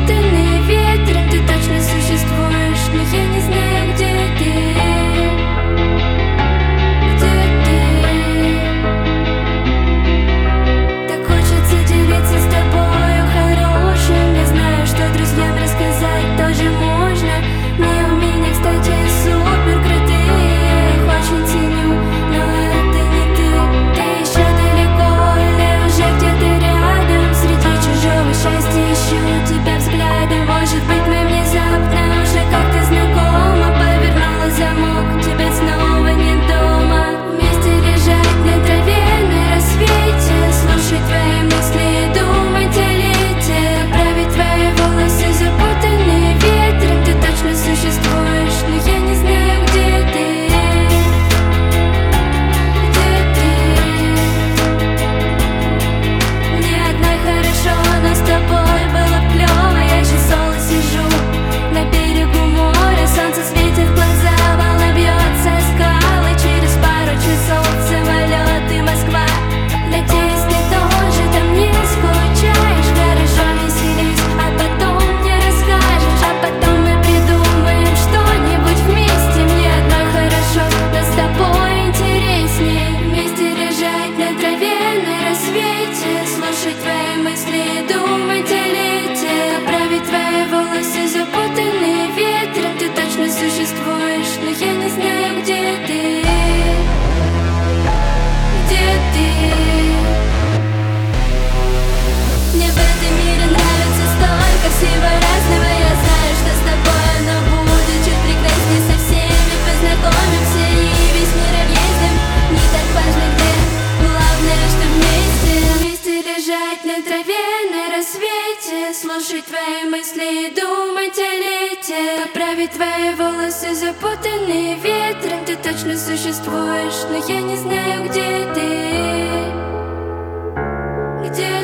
запутанные ветром. Ты точно существуешь, но я не знаю, где ты. Где ты? Так хочется делиться с тобою хорошим. Я знаю, что друзьям рассказать тоже можно. Не у меня, кстати, супер крутые. Я их очень ценю, но это не ты. Ты еще далеко или уже где-то рядом? Среди чужого счастья ищу тебя взглядом. Может быть, мы внезапно уже как-то знакомы. Повернула замок, тебя снова нет дома. Вместе лежать на траве на рассвете, слушать твои мысли и думать о лете. Поправить твои волосы, запутанные ветром. Ты точно существуешь, но я не знаю, где ты. Где ты? Мне одной хорошо, но с тобой было б клёво. Я сейчас соло сижу на берегу моря. Солнце светит в глаза, волна бьется о скалы. Через пару часов самолет и Москва. Надеюсь, ты тоже там не скучаешь. Хорошо веселись, а потом мне расскажешь. А потом мы придумаем что-нибудь вместе. Мне одной хорошо, но с тобой интереснее. Вместе лежать на траве на рассвете, слушать твои мысли и думать о лете. Поправить твои волосы, запутанные ветром. Ты точно существуешь, но я не знаю, где ты. Где ты? Мне в этом мире нравится столько всего разного. Я знаю, что с тобой оно будет чуть прекраснее. Со всеми познакомимся и весь мир объездим. Не так важно где, главное, что вместе. Вместе лежать на траве на рассвете, слушать твои мысли и думать о лете. Поправить твои волосы, запутанные ветром. Ты точно существуешь, но я не знаю, где ты. Где